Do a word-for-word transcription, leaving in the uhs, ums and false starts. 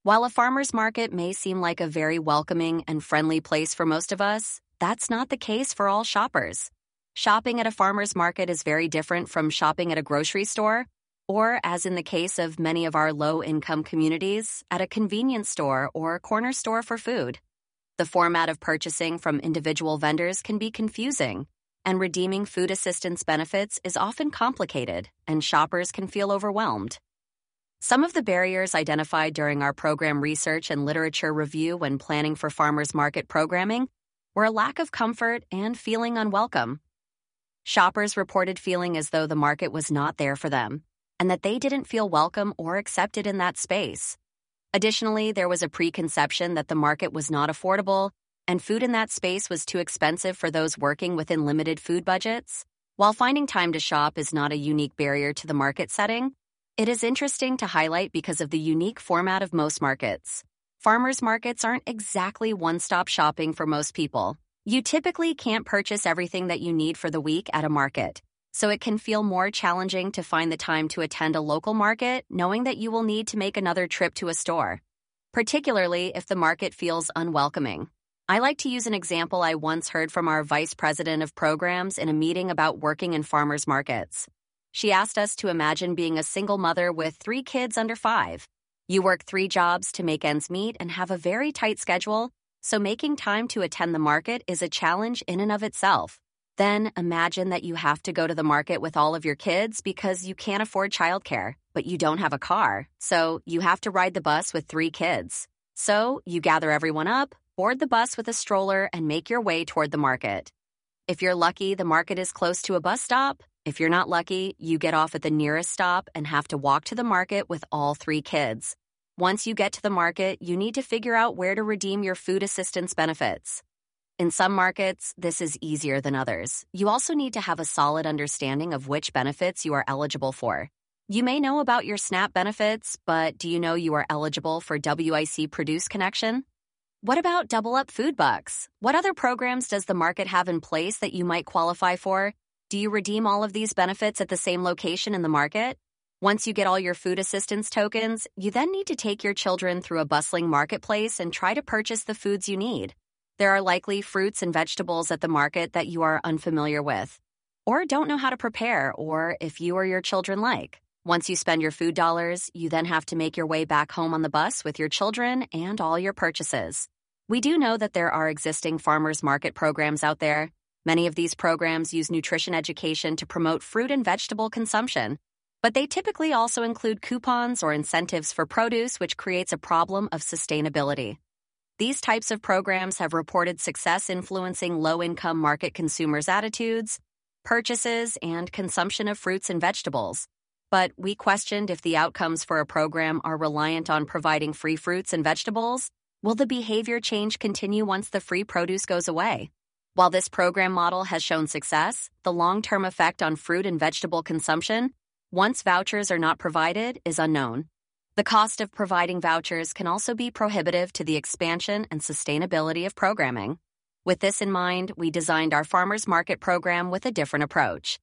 While a farmer's market may seem like a very welcoming and friendly place for most of us, that's not the case for all shoppers. Shopping at a farmer's market is very different from shopping at a grocery store, or, as in the case of many of our low-income communities, at a convenience store or corner store for food. The format of purchasing from individual vendors can be confusing, and redeeming food assistance benefits is often complicated, and shoppers can feel overwhelmed. Some of the barriers identified during our program research and literature review when planning for farmers market programming were a lack of comfort and feeling unwelcome. Shoppers reported feeling as though the market was not there for them, and that they didn't feel welcome or accepted in that space. Additionally, there was a preconception that the market was not affordable, and food in that space was too expensive for those working within limited food budgets. While finding time to shop is not a unique barrier to the market setting, it is interesting to highlight because of the unique format of most markets. Farmers markets aren't exactly one-stop shopping for most people. You typically can't purchase everything that you need for the week at a market, so it can feel more challenging to find the time to attend a local market knowing that you will need to make another trip to a store, particularly if the market feels unwelcoming. I like to use an example I once heard from our vice president of programs in a meeting about working in farmers markets. She asked us to imagine being a single mother with three kids under five. You work three jobs to make ends meet and have a very tight schedule, so making time to attend the market is a challenge in and of itself. Then imagine that you have to go to the market with all of your kids because you can't afford childcare, but you don't have a car, so you have to ride the bus with three kids. So you gather everyone up, board the bus with a stroller, and make your way toward the market. If you're lucky, the market is close to a bus stop. If you're not lucky, you get off at the nearest stop and have to walk to the market with all three kids. Once you get to the market, you need to figure out where to redeem your food assistance benefits. In some markets, this is easier than others. You also need to have a solid understanding of which benefits you are eligible for. You may know about your SNAP benefits, but do you know you are eligible for W I C Produce Connection? What about Double Up Food Bucks? What other programs does the market have in place that you might qualify for? Do you redeem all of these benefits at the same location in the market? Once you get all your food assistance tokens, you then need to take your children through a bustling marketplace and try to purchase the foods you need. There are likely fruits and vegetables at the market that you are unfamiliar with, or don't know how to prepare, or if you or your children like. Once you spend your food dollars, you then have to make your way back home on the bus with your children and all your purchases. We do know that there are existing farmers market programs out there. Many of these programs use nutrition education to promote fruit and vegetable consumption, but they typically also include coupons or incentives for produce, which creates a problem of sustainability. These types of programs have reported success influencing low-income market consumers' attitudes, purchases, and consumption of fruits and vegetables. But we questioned if the outcomes for a program are reliant on providing free fruits and vegetables. Will the behavior change continue once the free produce goes away? While this program model has shown success, the long-term effect on fruit and vegetable consumption, once vouchers are not provided, is unknown. The cost of providing vouchers can also be prohibitive to the expansion and sustainability of programming. With this in mind, we designed our farmers market program with a different approach.